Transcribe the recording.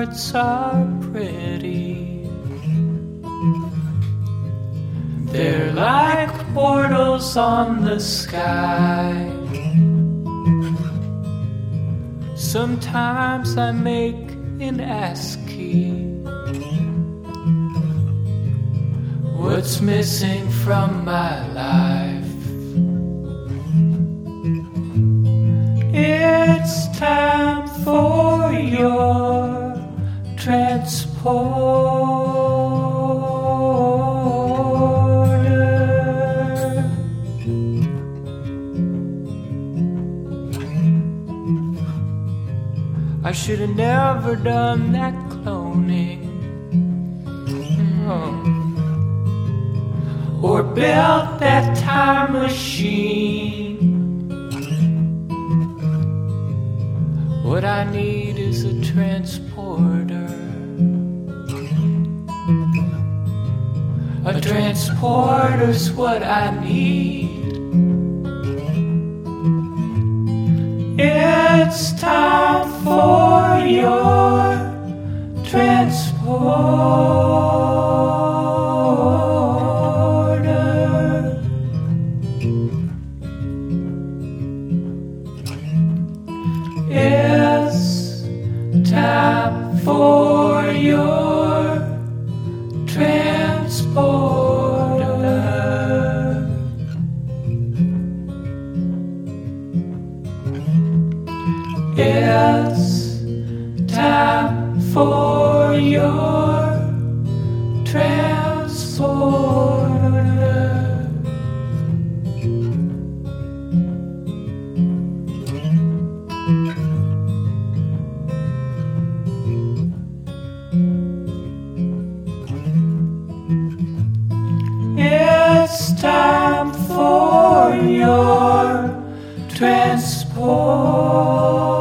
words are pretty. They're like portals on the sky. Sometimes I make an ASCII. What's missing from my life? It's time for your transporter. I should have never done that cloning. Or built that time machine. What I need is a transporter. A transporter's what I need. It's time for your transporter. It's time for your transporter. It's time for your transporter. It's time for your transport.